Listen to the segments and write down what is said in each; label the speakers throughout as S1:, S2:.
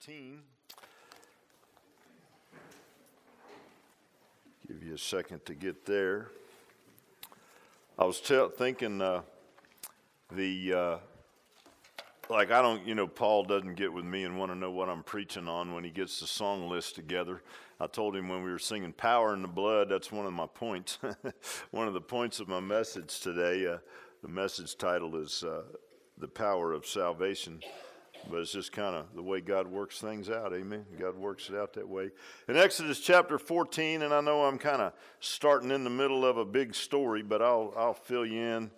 S1: 14. Give you a second to get there. I was thinking Paul doesn't get with me and want to know what I'm preaching on when he gets the song list together. I told him when we were singing Power in the Blood, that's one of my points. One of the points of my message today. The message title is The Power of Salvation. But it's just kind of the way God works things out, amen? God works it out that way. In Exodus chapter 14, and I know I'm kind of starting in the middle of a big story, but I'll fill you in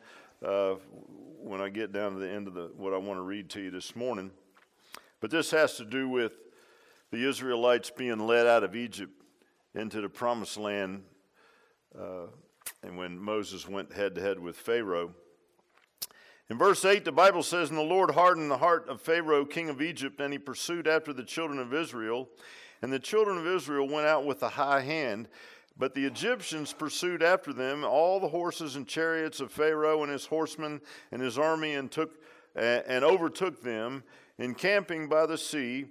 S1: when I get down to the end of what I want to read to you this morning. But this has to do with the Israelites being led out of Egypt into the promised land, and when Moses went head-to-head with Pharaoh. In verse 8, the Bible says, "And the Lord hardened the heart of Pharaoh, king of Egypt, and he pursued after the children of Israel. And the children of Israel went out with a high hand. But the Egyptians pursued after them, all the horses and chariots of Pharaoh and his horsemen and his army, and overtook them, encamping by the sea,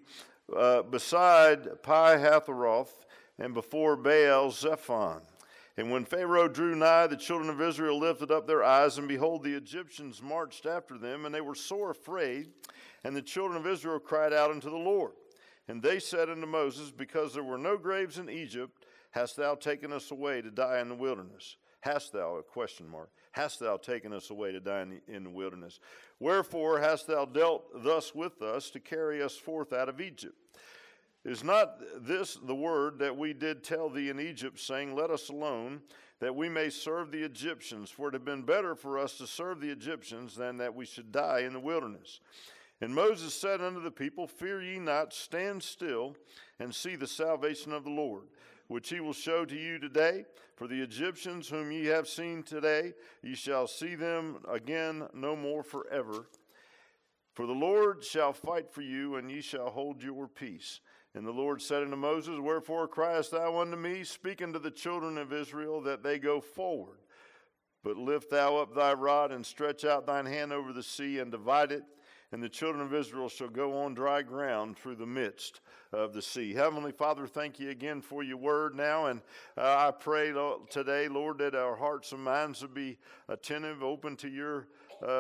S1: beside Pi-hahiroth, and before Baal-zephon. And when Pharaoh drew nigh, the children of Israel lifted up their eyes, and behold, the Egyptians marched after them, and they were sore afraid. And the children of Israel cried out unto the Lord. And they said unto Moses, Because there were no graves in Egypt, hast thou taken us away to die in the wilderness? Hast thou, ? Hast thou taken us away to die in the wilderness? Wherefore hast thou dealt thus with us to carry us forth out of Egypt? Is not this the word that we did tell thee in Egypt, saying, Let us alone, that we may serve the Egyptians? For it had been better for us to serve the Egyptians than that we should die in the wilderness. And Moses said unto the people, Fear ye not, stand still, and see the salvation of the Lord, which he will show to you today. For the Egyptians whom ye have seen today, ye shall see them again no more forever. For the Lord shall fight for you, and ye shall hold your peace. And the Lord said unto Moses, Wherefore criest thou unto me? Speak unto the children of Israel that they go forward. But lift thou up thy rod, and stretch out thine hand over the sea, and divide it. And the children of Israel shall go on dry ground through the midst of the sea. Heavenly Father, thank you again for your word now. And I pray today, Lord, that our hearts and minds will be attentive, open to your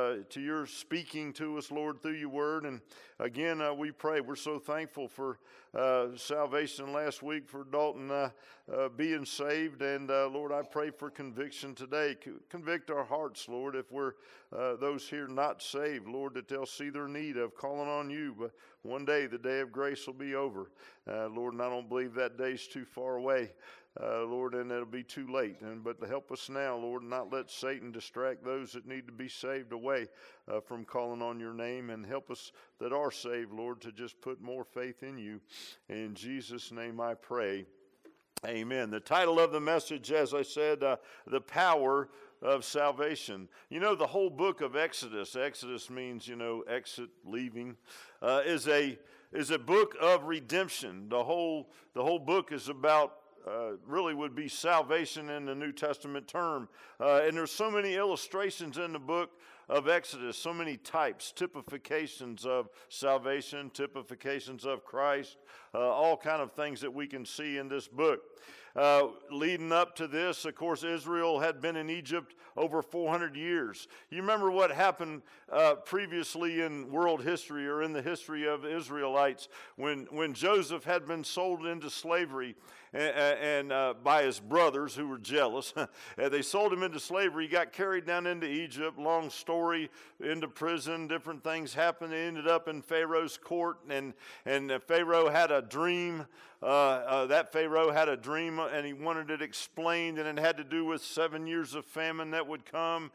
S1: speaking to us, Lord, through your word. And again, we pray. We're so thankful for salvation last week, for Dalton being saved. And Lord, I pray for conviction today. Convict our hearts, Lord, if we're those here not saved, Lord, that they'll see their need of calling on you. But one day, the day of grace will be over. Lord, and I don't believe that day's too far away. Lord, and it'll be too late. But help us now, Lord, not let Satan distract those that need to be saved away from calling on your name. And help us that are saved, Lord, to just put more faith in you. In Jesus' name I pray. Amen. The title of the message, as I said, The Power of Salvation. You know, the whole book of Exodus means, exit, leaving, is a book of redemption. The whole book is about really would be salvation in the New Testament term. And there's so many illustrations in the book of Exodus, so many types, typifications of salvation, typifications of Christ, all kind of things that we can see in this book. Leading up to this, of course, Israel had been in Egypt over 400 years. You remember what happened previously in world history or in the history of Israelites when Joseph had been sold into slavery and by his brothers who were jealous. They sold him into slavery. He got carried down into Egypt, long story, into prison. Different things happened. They ended up in Pharaoh's court, and Pharaoh had a dream. That Pharaoh had a dream, and he wanted it explained, and it had to do with 7 years of famine that would come,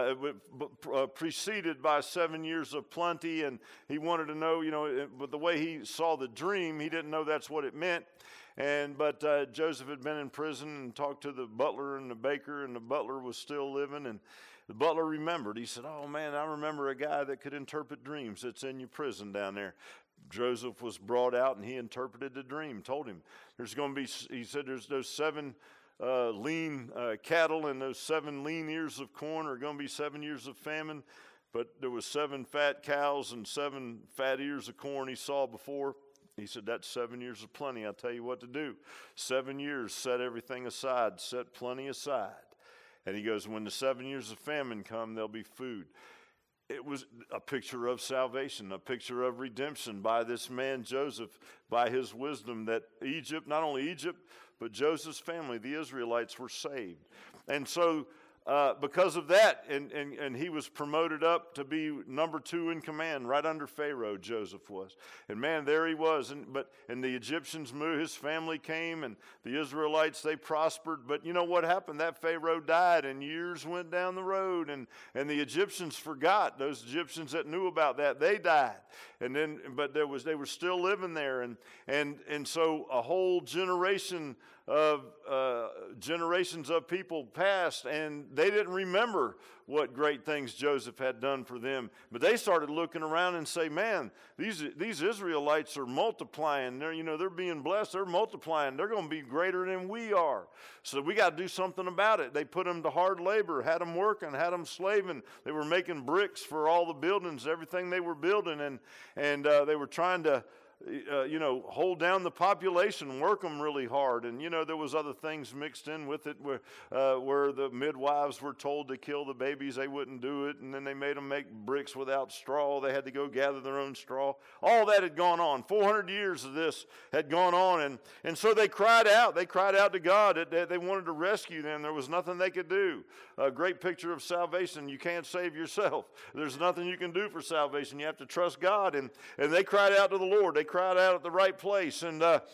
S1: preceded by 7 years of plenty, and he wanted to know, but the way he saw the dream, he didn't know that's what it meant. But Joseph had been in prison and talked to the butler and the baker, and the butler was still living, and the butler remembered. He said, "Oh man, I remember a guy that could interpret dreams that's in your prison down there." Joseph was brought out, and he interpreted the dream, told him there's going to be, he said, there's those 7 lean cattle and those 7 lean ears of corn are going to be 7 years of famine. But there was 7 fat cows and 7 fat ears of corn he saw before He said, that's 7 years of plenty. I'll tell you what to do. 7 years, set everything aside, set plenty aside. And he goes, when the 7 years of famine come, there'll be food. It was a picture of salvation, a picture of redemption by this man Joseph, by his wisdom, that Egypt, not only Egypt, but Joseph's family, the Israelites, were saved. And so because of that, and he was promoted up to be number 2 in command, right under Pharaoh, Joseph was. And man, there he was. And the Egyptians moved, his family came, and the Israelites, they prospered. But you know what happened? That Pharaoh died, and years went down the road, and the Egyptians forgot. Those Egyptians that knew about that, they died. But they were still living there, and so a whole generations of people passed, and they didn't remember what great things Joseph had done for them. But they started looking around and say, man, these Israelites are multiplying. They're being blessed. They're multiplying. They're going to be greater than we are. So we got to do something about it. They put them to hard labor, had them working, had them slaving. They were making bricks for all the buildings, everything they were building, and they were trying to hold down the population, work them really hard. And, there was other things mixed in with it where the midwives were told to kill the babies. They wouldn't do it. And then they made them make bricks without straw. They had to go gather their own straw. All that had gone on. 400 years of this had gone on. And so they cried out. They cried out to God that they wanted to rescue them. There was nothing they could do. A great picture of salvation. You can't save yourself. There's nothing you can do for salvation. You have to trust God. And they cried out to the Lord. They cried out at the right place.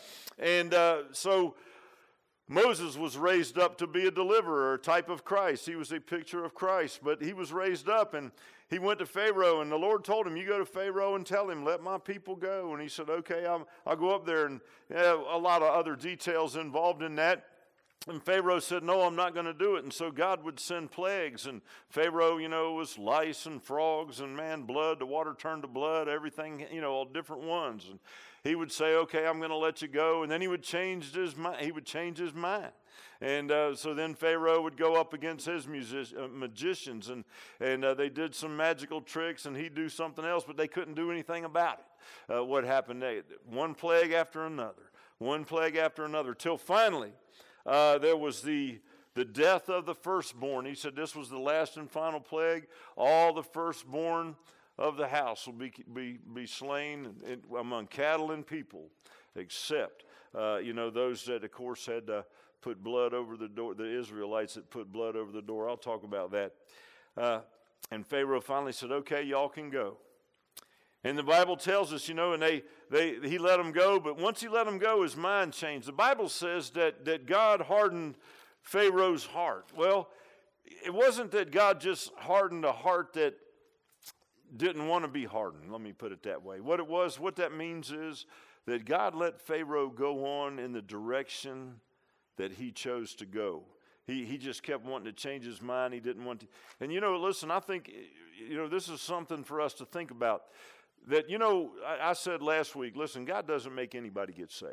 S1: So Moses was raised up to be a deliverer, a type of Christ. He was a picture of Christ, but he was raised up, and he went to Pharaoh, and the Lord told him, you go to Pharaoh and tell him, let my people go. And he said, okay, I'll go up there. And a lot of other details involved in that. And Pharaoh said, no, I'm not going to do it. And so God would send plagues. And Pharaoh, was lice and frogs and blood. The water turned to blood, everything, all different ones. And he would say, okay, I'm going to let you go. And then he would change his mind. And so then Pharaoh would go up against his magicians. And they did some magical tricks, and he'd do something else, but they couldn't do anything about it. What happened? One plague after another. One plague after another. Till finally, there was the death of the firstborn. He said this was the last and final plague. All the firstborn of the house will be slain among cattle and people, except those that of course had put blood over the door. The Israelites that put blood over the door. I'll talk about that. And Pharaoh finally said, "Okay, y'all can go." And the Bible tells us, and he let them go, but once he let them go, his mind changed. The Bible says that God hardened Pharaoh's heart. Well, it wasn't that God just hardened a heart that didn't want to be hardened. Let me put it that way. What that means is that God let Pharaoh go on in the direction that he chose to go. He just kept wanting to change his mind. He didn't want to. And listen, I think, this is something for us to think about. That, I said last week, listen, God doesn't make anybody get saved.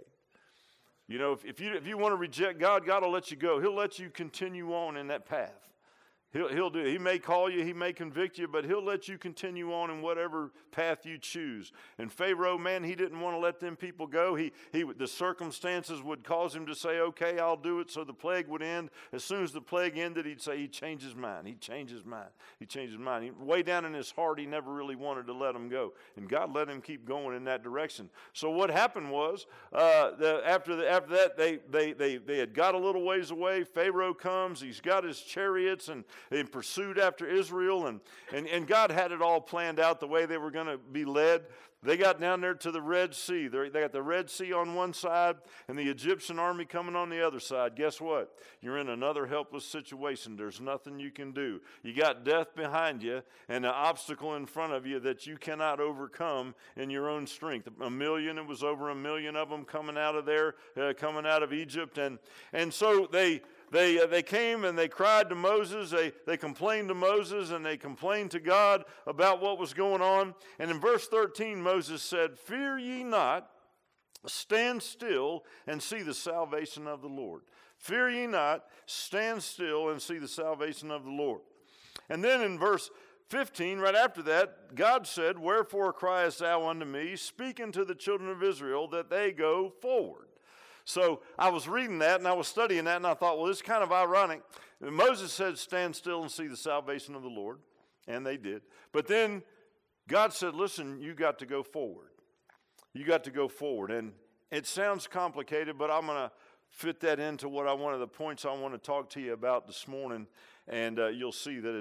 S1: If you want to reject God, God will let you go. He'll let you continue on in that path. He'll do it. He may call you, he may convict you, but he'll let you continue on in whatever path you choose. And Pharaoh, man, he didn't want to let them people go. The circumstances would cause him to say, okay, I'll do it. So the plague would end. As soon as the plague ended, he'd say, he changed his mind. He changed his mind. He changed his mind. Way down in his heart, he never really wanted to let them go. And God let him keep going in that direction. So what happened was, after that, they had got a little ways away. Pharaoh comes. He's got his chariots and in pursuit after Israel, and God had it all planned out the way they were going to be led. They got down there to the Red Sea. They got the Red Sea on one side and the Egyptian army coming on the other side. Guess what? You're in another helpless situation. There's nothing you can do. You got death behind you and an obstacle in front of you that you cannot overcome in your own strength. It was over 1 million of them coming out of there, coming out of Egypt. And so they came and they cried to Moses. They complained to Moses and they complained to God about what was going on. And in verse 13, Moses said, "Fear ye not, stand still and see the salvation of the Lord." Fear ye not, stand still and see the salvation of the Lord. And then in verse 15, right after that, God said, "Wherefore criest thou unto me? Speak unto the children of Israel that they go forward." So I was reading that and I was studying that and I thought, well, this is kind of ironic. Moses said, "Stand still and see the salvation of the Lord." And they did. But then God said, "Listen, you got to go forward. You got to go forward." And it sounds complicated, but I'm going to fit that into one of the points I want to talk to you about this morning. And you'll see that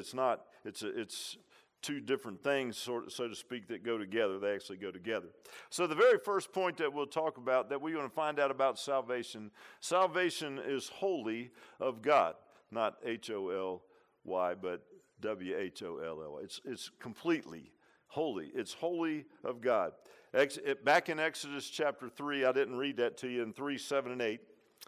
S1: it's two different things, so to speak, that go together. They actually go together. So the very first point that we'll talk about, that we're going to find out about salvation is wholly of God. Not H-O-L-Y, but W-H-O-L-L. It's completely holy. It's wholly of God. Back in Exodus chapter 3, I didn't read that to you, in 3, 7, and 8.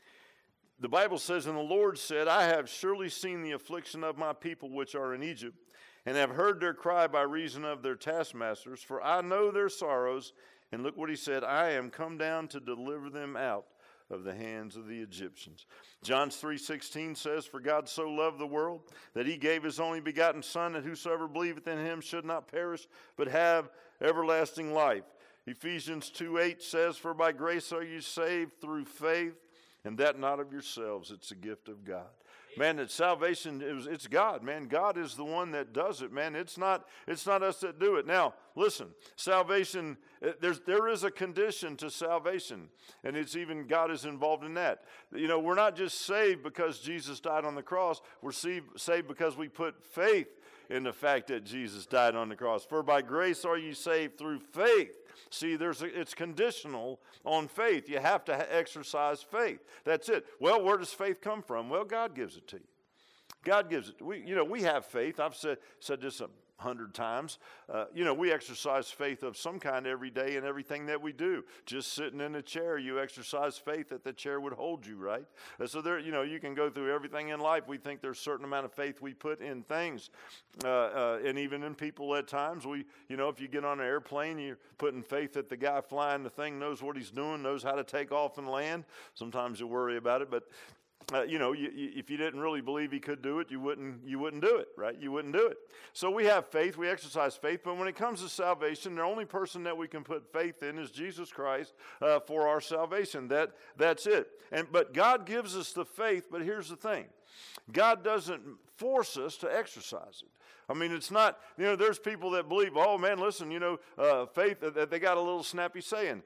S1: The Bible says, "And the Lord said, I have surely seen the affliction of my people which are in Egypt, and have heard their cry by reason of their taskmasters, for I know their sorrows." And look what he said, "I am come down to deliver them out of the hands of the Egyptians." John 3:16 says, "For God so loved the world that he gave his only begotten Son, that whosoever believeth in him should not perish, but have everlasting life." Ephesians 2:8 says, "For by grace are you saved through faith, and that not of yourselves, it's a gift of God." Man, that salvation, it's God, man. God is the one that does it, man. It's not us that do it. Now, listen, salvation, there is a condition to salvation, and it's even God is involved in that. You know, we're not just saved because Jesus died on the cross. We're saved because we put faith in the fact that Jesus died on the cross. "For by grace are you saved through faith." See, it's conditional on faith. You have to exercise faith. That's it. Well, where does faith come from? Well, God gives it to you. God gives it. We have faith. I've said this 100 times. We exercise faith of some kind every day in everything that we do. Just sitting in a chair, you exercise faith that the chair would hold you, right? So you can go through everything in life. We think there's a certain amount of faith we put in things, and even in people at times. If you get on an airplane, you're putting faith that the guy flying the thing knows what he's doing, knows how to take off and land. Sometimes you worry about it, but if you didn't really believe he could do it, you wouldn't do it, right? You wouldn't do it. So we have faith, we exercise faith, but when it comes to salvation, the only person that we can put faith in is Jesus Christ for our salvation. That's it. But God gives us the faith, but here's the thing. God doesn't force us to exercise it. I mean, it's not, there's people that believe, oh man, listen, faith, they got a little snappy saying,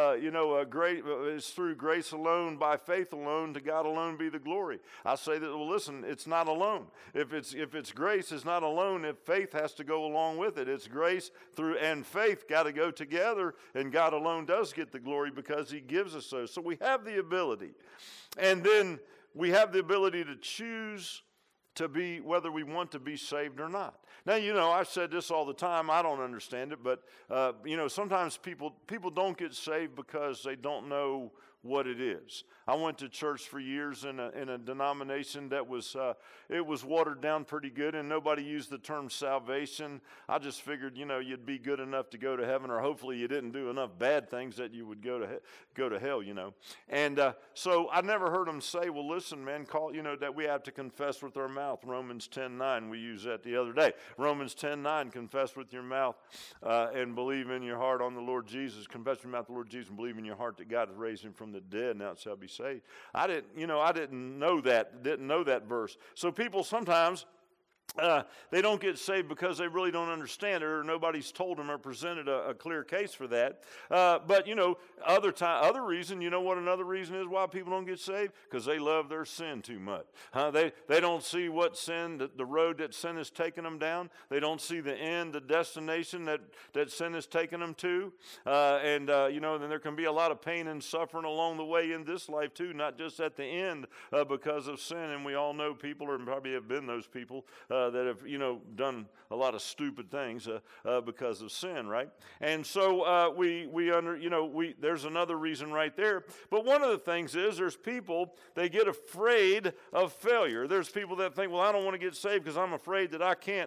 S1: it's through grace alone, by faith alone, to God alone be the glory. I say that, well, listen, it's not alone. If it's grace, it's not alone. If faith has to go along with it, it's grace through and faith got to go together, and God alone does get the glory because he gives us those. So we have the ability. And then we have the ability to choose to be, whether we want to be saved or not. Now, I've said this all the time. I don't understand it, but, sometimes people don't get saved because they don't know what it is. I went to church for years in a denomination that was it was watered down pretty good, and nobody used the term salvation. I just figured, you'd be good enough to go to heaven, or hopefully you didn't do enough bad things that you would go to hell, And so I never heard them say, well, listen, man, that we have to confess with our mouth. Romans 10:9, we used that the other day. Romans 10:9, confess with your mouth and believe in your heart on the Lord Jesus. Confess with your mouth the Lord Jesus and believe in your heart that God has raised him from the dead, now it shall be saved. I didn't know that verse. So people sometimes they don't get saved because they really don't understand it, or nobody's told them or presented a clear case for that. But other reason, what another reason is why people don't get saved? Because they love their sin too much. They don't see what sin, the road that sin has taken them down. They don't see the end, the destination that sin has taken them to. Then there can be a lot of pain and suffering along the way in this life too, not just at the end because of sin. And we all know people, or probably have been those people, that have, done a lot of stupid things because of sin, right? And so there's another reason right there. But one of the things is there's people, they get afraid of failure. There's people that think, well, I don't want to get saved because I'm afraid that I can't,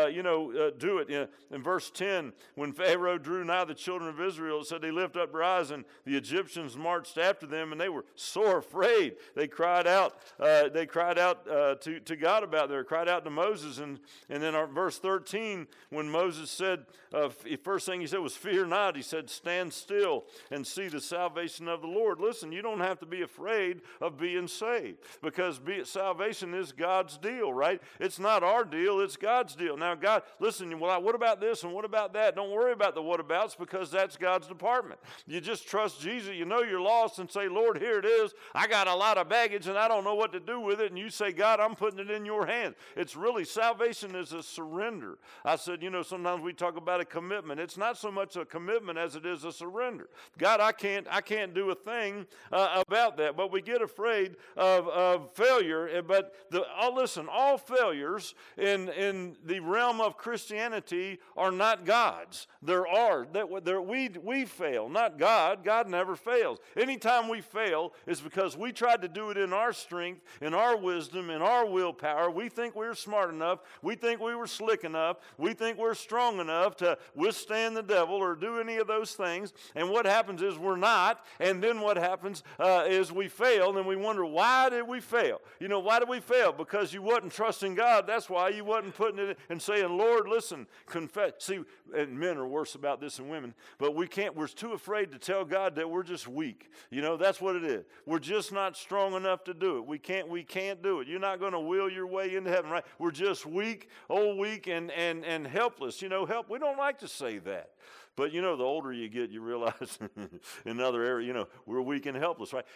S1: do it. In verse 10, when Pharaoh drew nigh the children of Israel, it said they lifted up their eyes, and the Egyptians marched after them, and they were sore afraid. They cried out to God about it. They cried out to Moses. Moses. And then verse 13, when Moses said, first thing he said was, fear not. He said, stand still and see the salvation of the Lord. Listen, you don't have to be afraid of being saved, because salvation is God's deal, right? It's not our deal, it's God's deal. Now, God, listen, what about this and what about that? Don't worry about the whatabouts, because that's God's department. You just trust Jesus. You know you're lost and say, Lord, here it is. I got a lot of baggage and I don't know what to do with it. And you say, God, I'm putting it in your hands. It's really, salvation is a surrender. I said, sometimes we talk about a commitment. It's not so much a commitment as it is a surrender. God, I can't do a thing about that. But we get afraid of failure. But listen, all failures in the realm of Christianity are not God's. There are. We fail, not God. God never fails. Anytime we fail is because we tried to do it in our strength, in our wisdom, in our willpower. We think we're smart enough. We think we were slick enough. We think we're strong enough to withstand the devil or do any of those things. And what happens is we're not. And then what happens is we fail, and we wonder, why did we fail? Why did we fail? Because you wasn't trusting God. That's why you wasn't putting it and saying, Lord, listen, confess. See, and men are worse about this than women, but we're too afraid to tell God that we're just weak. That's what it is. We're just not strong enough to do it. We can't do it. You're not going to will your way into heaven, right? We're just weak, weak and helpless. We don't like to say that. But, the older you get, you realize in other areas, we're weak and helpless, right?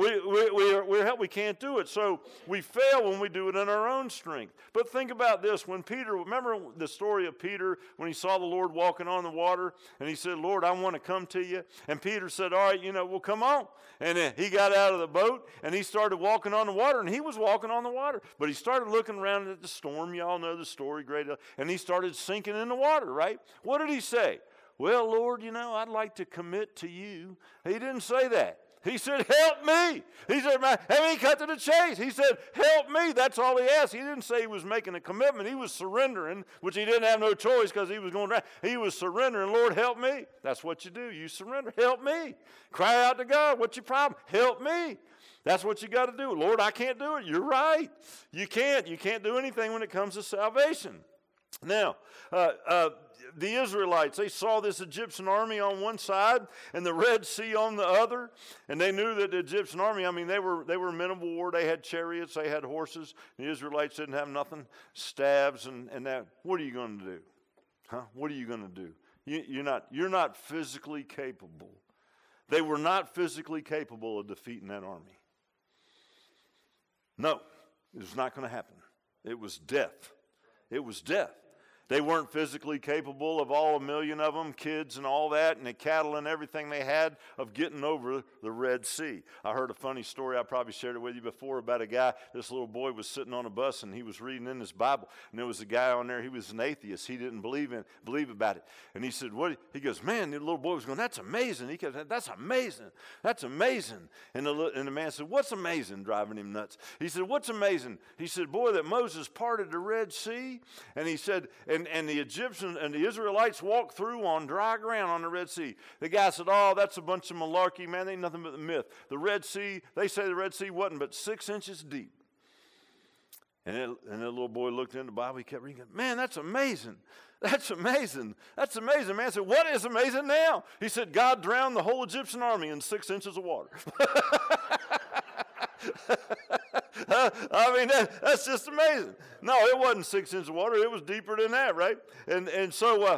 S1: We can't do it. So we fail when we do it in our own strength. But think about this. When Peter, remember the story of Peter when he saw the Lord walking on the water, and he said, Lord, I want to come to you. And Peter said, all right, well, come on. And then he got out of the boat, and he started walking on the water, and he was walking on the water. But he started looking around at the storm. You all know the story, great. And he started sinking in the water, right? What did he say? Well, Lord, I'd like to commit to you. He didn't say that. He said, help me. He said, and he cut to the chase. He said, help me. That's all he asked. He didn't say he was making a commitment. He was surrendering, which he didn't have no choice because he was going down. He was surrendering. Lord, help me. That's what you do. You surrender. Help me. Cry out to God. What's your problem? Help me. That's what you got to do. Lord, I can't do it. You're right. You can't. You can't do anything when it comes to salvation. Now, the Israelites, they saw this Egyptian army on one side and the Red Sea on the other, and they knew that the Egyptian army, they were men of war. They had chariots, they had horses. The Israelites didn't have nothing, staves and that. What are you going to do? What are you going to do? You're not physically capable. They were not physically capable of defeating that army. No, it was not going to happen. It was death. It was death. They weren't physically capable of all 1 million of them, kids and all that, and the cattle and everything they had, of getting over the Red Sea. I heard a funny story. I probably shared it with you before about a guy. This little boy was sitting on a bus, and he was reading in his Bible, and there was a guy on there. He was an atheist. He didn't believe about it. And he said, "What?" He goes, "Man," the little boy was going, "That's amazing." He goes, "That's amazing. That's amazing." And the man said, "What's amazing?" Driving him nuts. He said, "What's amazing?" He said, "Boy, that Moses parted the Red Sea." And he said, and the Egyptians and the Israelites walked through on dry ground on the Red Sea. The guy said, "Oh, that's a bunch of malarkey, man. They ain't nothing but the myth. The Red Sea, they say the Red Sea wasn't but 6 inches deep." And that little boy looked in the Bible. He kept reading, "Man, that's amazing. That's amazing. That's amazing." Man said, "What is amazing now?" He said, "God drowned the whole Egyptian army in 6 inches of water." That's just amazing. No, it wasn't 6 inches of water. It was deeper than that, right? And so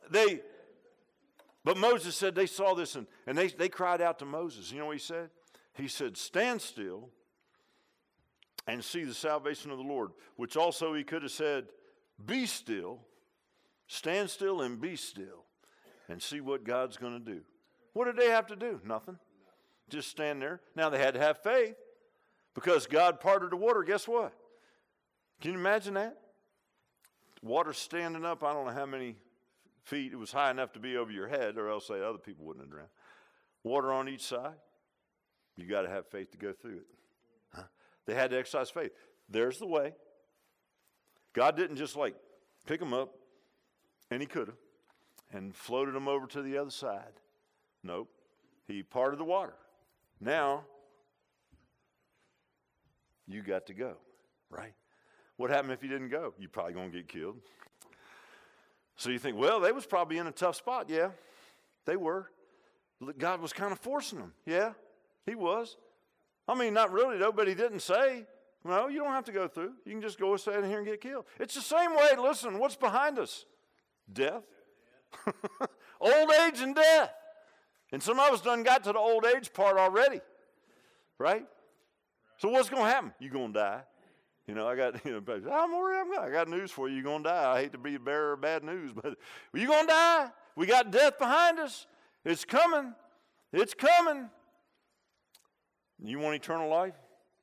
S1: but Moses said they saw this, and they cried out to Moses. You know what he said? He said, "Stand still and see the salvation of the Lord," which also he could have said, "Be still, stand still and be still, and see what God's going to do." What did they have to do? Nothing. Just stand there. Now they had to have faith. Because God parted the water, guess what? Can you imagine that? Water standing up, I don't know how many feet. It was high enough to be over your head, or else the other people wouldn't have drowned. Water on each side. You got to have faith to go through it. They had to exercise faith. There's the way. God didn't just pick them up, and he could have, and floated them over to the other side. Nope. He parted the water. Now, you got to go, right? What happened if he didn't go? You're probably going to get killed. So you think, well, they was probably in a tough spot. Yeah, they were. God was kind of forcing them. Yeah, he was. I mean, not really, though, but he didn't say, no, you don't have to go through. You can just go stand here and get killed. It's the same way, listen, what's behind us? Death. Old age and death. And some of us done got to the old age part already, right? So what's going to happen? You're going to die. You know, I got, I'm worried. I got news for you. You're going to die. I hate to be a bearer of bad news, but you're going to die. We got death behind us. It's coming. It's coming. You want eternal life?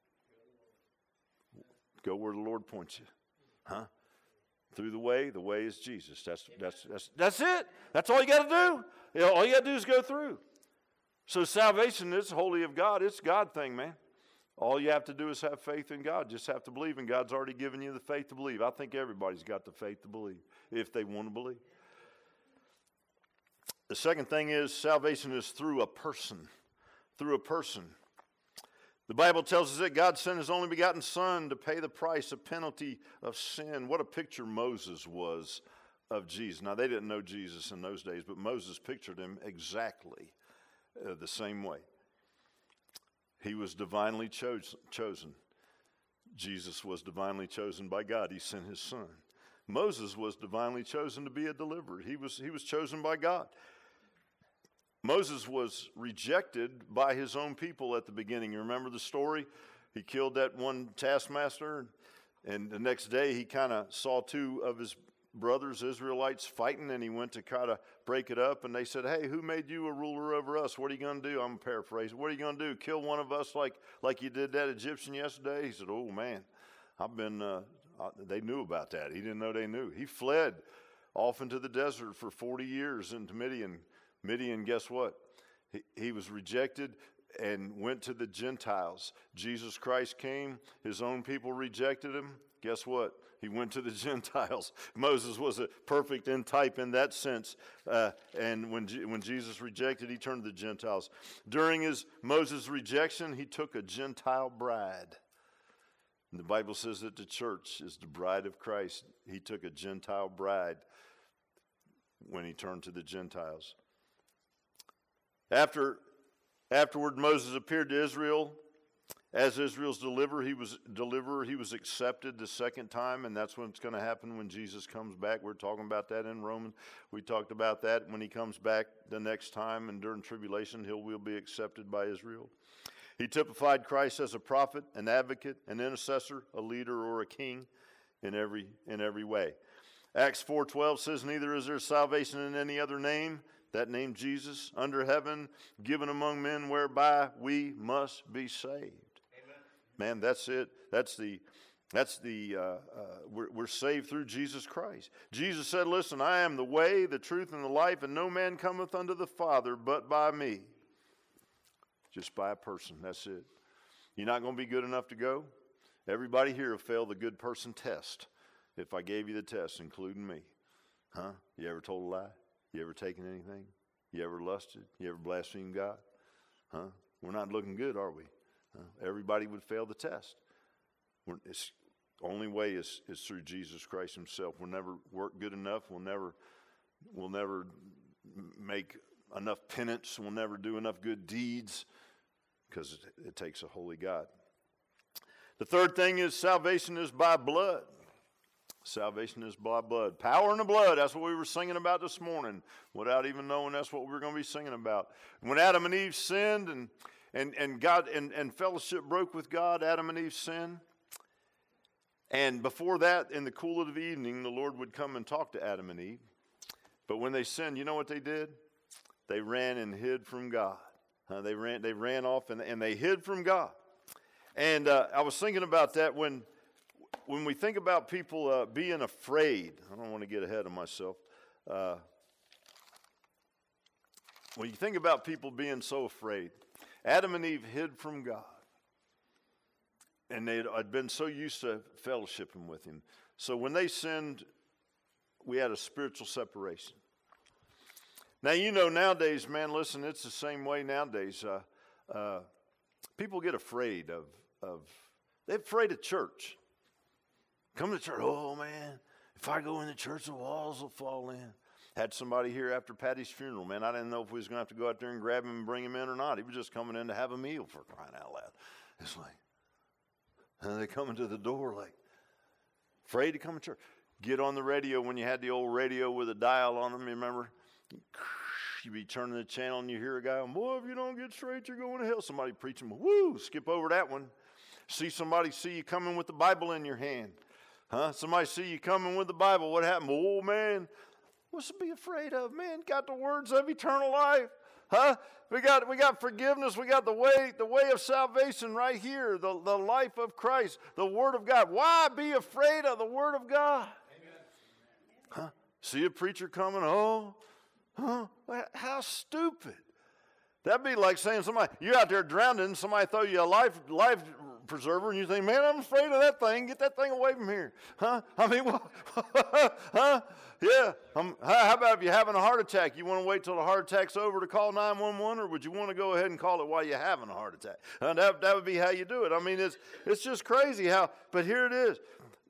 S1: Go where the Lord points you. Huh? Through the way is Jesus. That's it. That's all you got to do. You know, all you got to do is go through. So salvation is wholly of God. It's a God thing, man. All you have to do is have faith in God. Just have to believe, and God's already given you the faith to believe. I think everybody's got the faith to believe if they want to believe. The second thing is salvation is through a person. Through a person. The Bible tells us that God sent his only begotten Son to pay the price, a penalty of sin. What a picture Moses was of Jesus. Now, they didn't know Jesus in those days, but Moses pictured him exactly the same way. He was divinely chosen. Jesus was divinely chosen by God. He sent his Son. Moses was divinely chosen to be a deliverer. He was chosen by God. Moses was rejected by his own people at the beginning. You remember the story? He killed that one taskmaster, and the next day he kind of saw two of his brothers, Israelites, fighting, and he went to kind of break it up, and they said, hey, who made you a ruler over us? What are you going to do? I'm paraphrasing. What are you going to do? Kill one of us like you did that Egyptian yesterday? He said, oh, man, they knew about that. He didn't know they knew. He fled off into the desert for 40 years into Midian. Midian, guess what? He was rejected and went to the Gentiles. Jesus Christ came. His own people rejected him. Guess what? He went to the Gentiles. Moses was a perfect type in that sense. And when Jesus rejected, he turned to the Gentiles. During Moses' rejection, he took a Gentile bride. And the Bible says that the church is the bride of Christ. He took a Gentile bride when he turned to the Gentiles. Afterward, Moses appeared to Israel as Israel's deliverer. He was accepted the second time, and that's what's going to happen when Jesus comes back. We're talking about that in Romans. We talked about that when he comes back the next time, and during tribulation, he will be accepted by Israel. He typified Christ as a prophet, an advocate, an intercessor, a leader, or a king in every way. Acts 4:12 says, neither is there salvation in any other name, that name Jesus, under heaven, given among men, whereby we must be saved. Amen. Man, that's it. We're saved through Jesus Christ. Jesus said, listen, I am the way, the truth, and the life, and no man cometh unto the Father but by me. Just by a person, that's it. You're not going to be good enough to go? Everybody here will fail the good person test if I gave you the test, including me. Huh? You ever told a lie? You ever taken anything? You ever lusted? You ever blasphemed God? Huh? We're not looking good, are we? Everybody would fail the test. The only way is through Jesus Christ himself. We'll never work good enough. We'll never make enough penance. We'll never do enough good deeds because it takes a holy God. The third thing is salvation is by blood. Salvation is by blood. Power in the blood. That's what we were singing about this morning without even knowing that's what we were going to be singing about. When Adam and Eve sinned and God and fellowship broke with God, Adam and Eve sinned. And before that, in the cool of the evening, the Lord would come and talk to Adam and Eve. But when they sinned, you know what they did? They ran and hid from God. They ran off and they hid from God. And I was thinking about that when we think about people being afraid. I don't want to get ahead of myself. When you think about people being so afraid, Adam and Eve hid from God. And they had been so used to fellowshipping with him. So when they sinned, we had a spiritual separation. Now, you know, nowadays, man, listen, it's the same way nowadays. People get afraid they're afraid of church. Come to church. Oh, man, if I go in the church, the walls will fall in. Had somebody here after Patty's funeral, man. I didn't know if we was going to have to go out there and grab him and bring him in or not. He was just coming in to have a meal, for crying out loud. It's like, and they come into the door like, afraid to come to church. Get on the radio when you had the old radio with a dial on them, you remember? You be turning the channel and you hear a guy, boy, if you don't get straight, you're going to hell. Somebody preaching, woo, skip over that one. See somebody see you coming with the Bible in your hand. Huh? Somebody see you coming with the Bible. What happened? Oh, man, what's to be afraid of? Man, got the words of eternal life. Huh? We got forgiveness. We got the way of salvation right here, the life of Christ, the Word of God. Why be afraid of the Word of God? Amen. Huh? See a preacher coming, how stupid. That'd be like saying you're out there drowning, somebody throw you a life preserver, and you think, man, I'm afraid of that thing. Get that thing away from here. Huh? I mean, huh? Yeah. How about if you're having a heart attack? You want to wait till the heart attack's over to call 911, or would you want to go ahead and call it while you're having a heart attack? That would be how you do it. I mean, it's just crazy how. But here it is.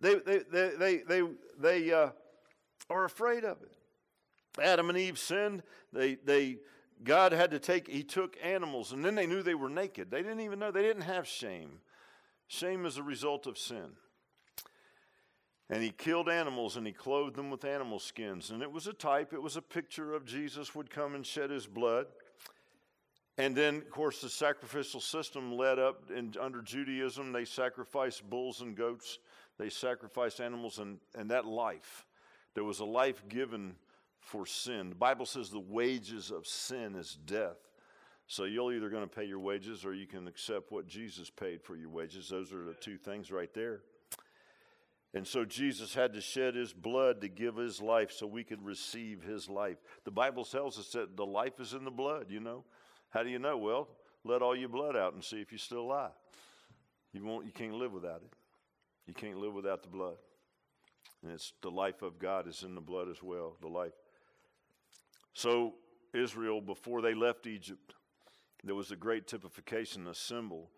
S1: They are afraid of it. Adam and Eve sinned. God had to he took animals, and then they knew they were naked. They didn't even know. They didn't have shame. Shame is a result of sin. And he killed animals, and he clothed them with animal skins. And it was a type, it was a picture of Jesus would come and shed his blood. And then, of course, the sacrificial system led up, and under Judaism, they sacrificed bulls and goats. They sacrificed animals, and that life. There was a life given for sin. The Bible says the wages of sin is death. So you're either going to pay your wages or you can accept what Jesus paid for your wages. Those are the two things right there. And so Jesus had to shed his blood to give his life so we could receive his life. The Bible tells us that the life is in the blood, you know. How do you know? Well, let all your blood out and see if you're still alive. You can't live without it. You can't live without the blood. And it's the life of God is in the blood as well, the life. So Israel, before they left Egypt, there was a great typification, a symbol.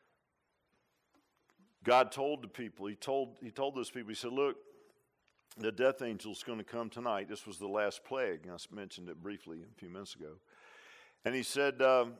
S1: God told the people, he told those people, he said, look, the death angel's going to come tonight. This was the last plague. I mentioned it briefly a few minutes ago. And he said,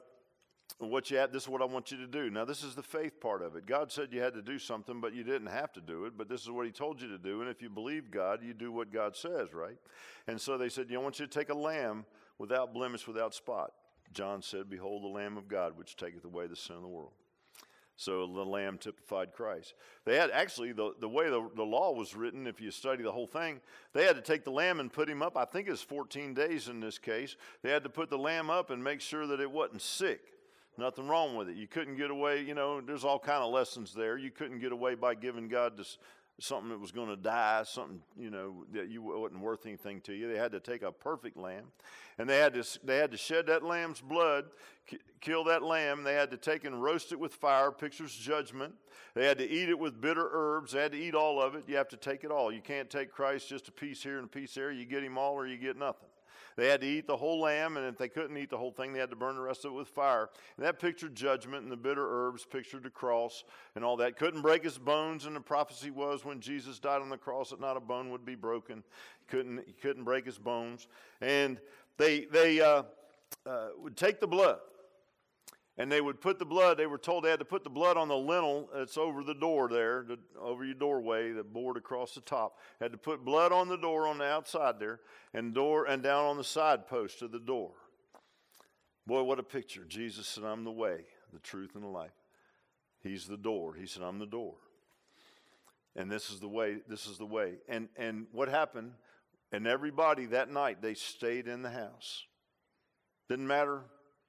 S1: this is what I want you to do. Now, this is the faith part of it. God said you had to do something, but you didn't have to do it. But this is what he told you to do. And if you believe God, you do what God says, right? And so they said, I want you to take a lamb without blemish, without spot. John said, behold the Lamb of God, which taketh away the sin of the world. So the lamb typified Christ. They had actually, the way the law was written, if you study the whole thing, they had to take the lamb and put him up. I think it's 14 days in this case. They had to put the lamb up and make sure that it wasn't sick. Nothing wrong with it. You couldn't get away, there's all kind of lessons there. You couldn't get away by giving God something that was going to die, something, that wasn't worth anything to you. They had to take a perfect lamb, and they had to shed that lamb's blood, kill that lamb. They had to take and roast it with fire, pictures judgment. They had to eat it with bitter herbs. They had to eat all of it. You have to take it all. You can't take Christ just a piece here and a piece there. You get him all or you get nothing. They had to eat the whole lamb, and if they couldn't eat the whole thing, they had to burn the rest of it with fire. And that pictured judgment, and the bitter herbs pictured the cross and all that. Couldn't break his bones, and the prophecy was when Jesus died on the cross that not a bone would be broken. He couldn't break his bones. And they would take the blood, and they would put the blood, they were told they had to put the blood on the lintel that's over the door there, over your doorway, the board across the top. Had to put blood on the door on the outside there, and down on the side post of the door. Boy, what a picture. Jesus said, I'm the way, the truth, and the life. He's the door. He said, I'm the door. And this is the way, And what happened, and everybody that night, they stayed in the house. Didn't matter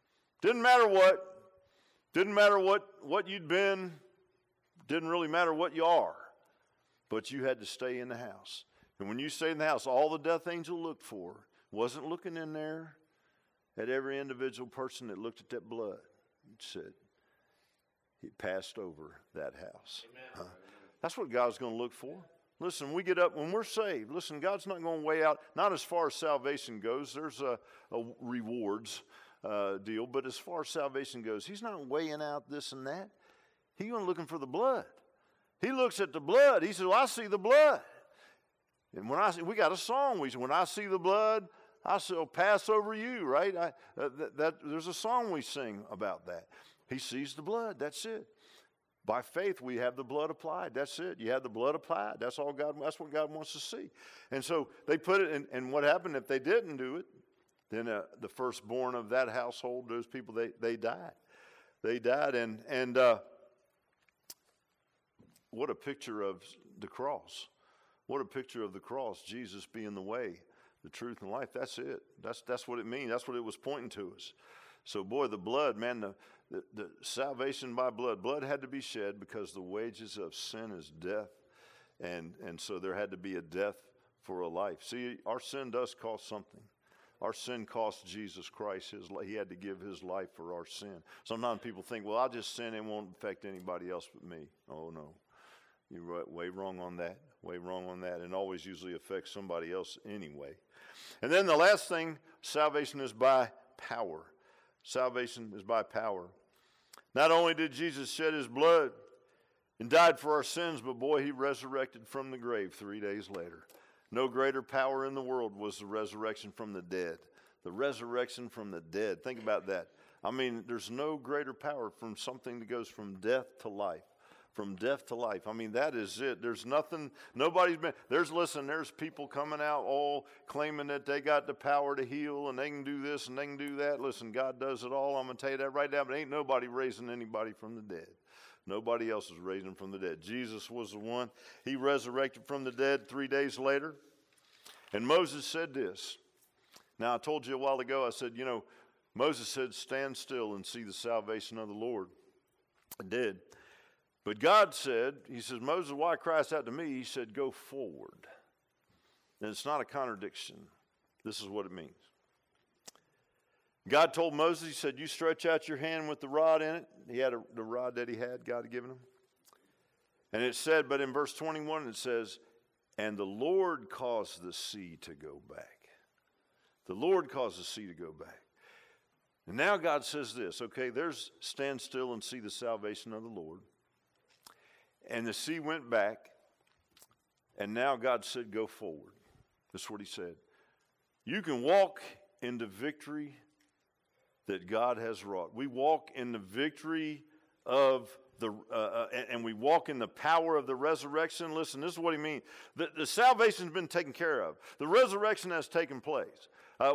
S1: what. Didn't matter what you'd been. Didn't really matter what you are. But you had to stay in the house. And when you stayed in the house, all the death angel looked for wasn't looking in there at every individual person that looked at that blood. He said, he passed over that house. Huh? That's what God's going to look for. Listen, we get up, when we're saved, listen, God's not going to weigh out, not as far as salvation goes. There's a rewards deal, but as far as salvation goes, he's not weighing out this and that. He's going to looking for the blood. He looks at the blood. He says, well, I see the blood. And we got a song. We say, when I see the blood, I shall pass over you, right? There's a song we sing about that. He sees the blood. That's it. By faith, we have the blood applied. That's it. You have the blood applied. That's all God. That's what God wants to see. And so they put it in. And what happened if they didn't do it? Then the firstborn of that household, those people, they died. They died. And what a picture of the cross. What a picture of the cross. Jesus being the way, the truth, and life. That's it. That's what it means. That's what it was pointing to us. So, boy, the blood, man, the salvation by blood. Blood had to be shed because the wages of sin is death. And so there had to be a death for a life. See, our sin does cost something. Our sin cost Jesus Christ. He had to give his life for our sin. Sometimes people think, well, I'll just sin. It won't affect anybody else but me. Oh, no. You're way wrong on that. Way wrong on that. And always usually affects somebody else anyway. And then the last thing, salvation is by power. Salvation is by power. Not only did Jesus shed his blood and died for our sins, but boy, he resurrected from the grave 3 days later. No greater power in the world was the resurrection from the dead. The resurrection from the dead. Think about that. I mean, there's no greater power from something that goes from death to life. From death to life. I mean, that is it. There's nothing, there's people coming out all claiming that they got the power to heal and they can do this and they can do that. Listen, God does it all. I'm going to tell you that right now, but ain't nobody raising anybody from the dead. Nobody else is raising from the dead. Jesus was the one. He resurrected from the dead 3 days later. And Moses said this. Now, I told you a while ago, I said, Moses said, stand still and see the salvation of the Lord. I did. But God said, he says, Moses, why cryest out to me? He said, go forward. And it's not a contradiction. This is what it means. God told Moses, he said, you stretch out your hand with the rod in it. He had the rod that he had, God had given him. And it said, but in verse 21, it says, and the Lord caused the sea to go back. The Lord caused the sea to go back. And now God says this, okay, there's stand still and see the salvation of the Lord. And the sea went back, and now God said, go forward. That's what he said. You can walk in the victory that God has wrought. We walk in the victory of and we walk in the power of the resurrection. Listen, this is what he means. The salvation's been taken care of. The resurrection has taken place. There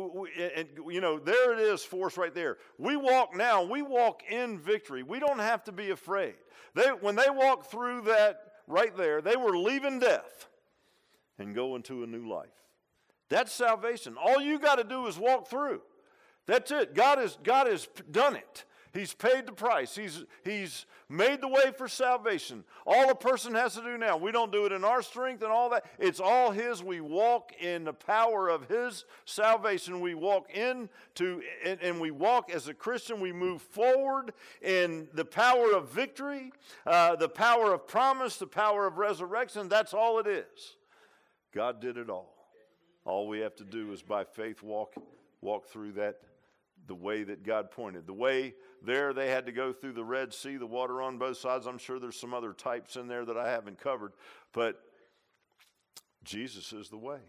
S1: it is for us right there. We walk in victory. We don't have to be afraid. When they walked through that right there, they were leaving death and going to a new life. That's salvation. All you got to do is walk through. That's it. God has done it. He's paid the price. He's made the way for salvation. All a person has to do now, we don't do it in our strength and all that. It's all his. We walk in the power of his salvation. We walk and we walk as a Christian. We move forward in the power of victory, the power of promise, the power of resurrection. That's all it is. God did it all. All we have to do is by faith walk through that, the way that God pointed. The way there, they had to go through the Red Sea, the water on both sides. I'm sure there's some other types in there that I haven't covered, but Jesus is the way.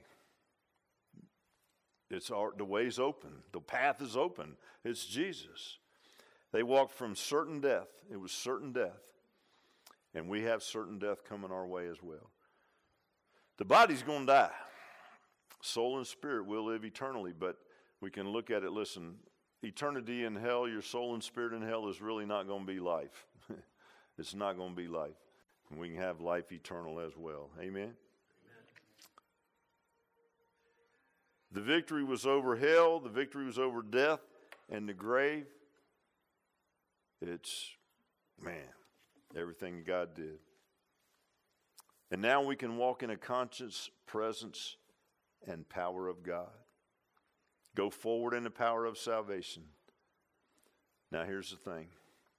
S1: The way's open. The path is open. It's Jesus. They walked from certain death. It was certain death. And we have certain death coming our way as well. The body's going to die. Soul and spirit will live eternally, but we can look at it, listen, eternity in hell, your soul and spirit in hell is really not going to be life. It's not going to be life. And we can have life eternal as well. Amen? The victory was over hell. The victory was over death and the grave. It's, everything God did. And now we can walk in a conscious presence and power of God. Go forward in the power of salvation. Now here's the thing.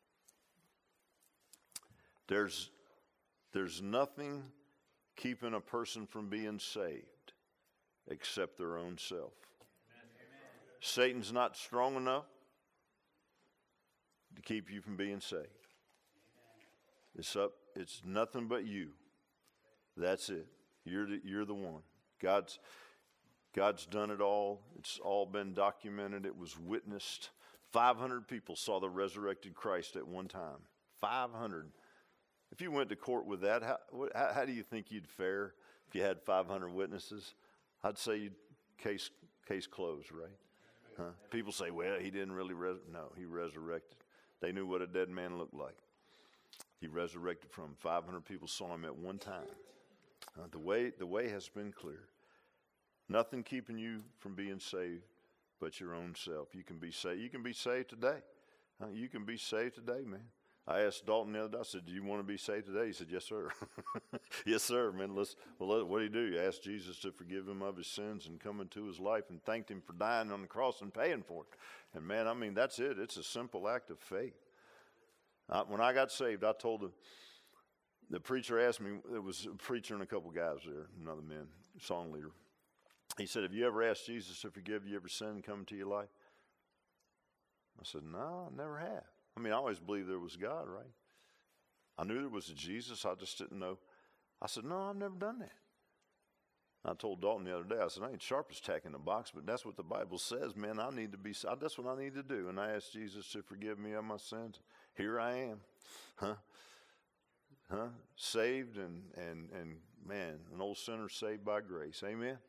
S1: There's nothing keeping a person from being saved except their own self. Amen. Satan's not strong enough to keep you from being saved. It's nothing but you. That's it. You're the one. God's done it all. It's all been documented. It was witnessed. 500 people saw the resurrected Christ at one time. 500. If you went to court with that, how do you think you'd fare if you had 500 witnesses? I'd say case closed, right? Huh? People say, well, he didn't really no, he resurrected. They knew what a dead man looked like. He resurrected from 500 people saw him at one time. The way has been clear. Nothing keeping you from being saved but your own self. You can be saved. You can be saved today. You can be saved today, man. I asked Dalton the other day, I said, do you want to be saved today? He said, yes, sir. Yes, sir, man. What did he do? He asked Jesus to forgive him of his sins and come into his life and thanked him for dying on the cross and paying for it. And, man, I mean, that's it. It's a simple act of faith. When I got saved, I told the preacher asked me, there was a preacher and a couple guys there, another man, song leader. He said, have you ever asked Jesus to forgive you every sin come into your life? I said, no, I never have. I mean, I always believed there was God, right? I knew there was a Jesus. I just didn't know. I said, no, I've never done that. I told Dalton the other day, I said, I ain't sharp as tack in the box, but that's what the Bible says, man. That's what I need to do. And I asked Jesus to forgive me of my sins. Here I am. Saved and man, an old sinner saved by grace. Amen?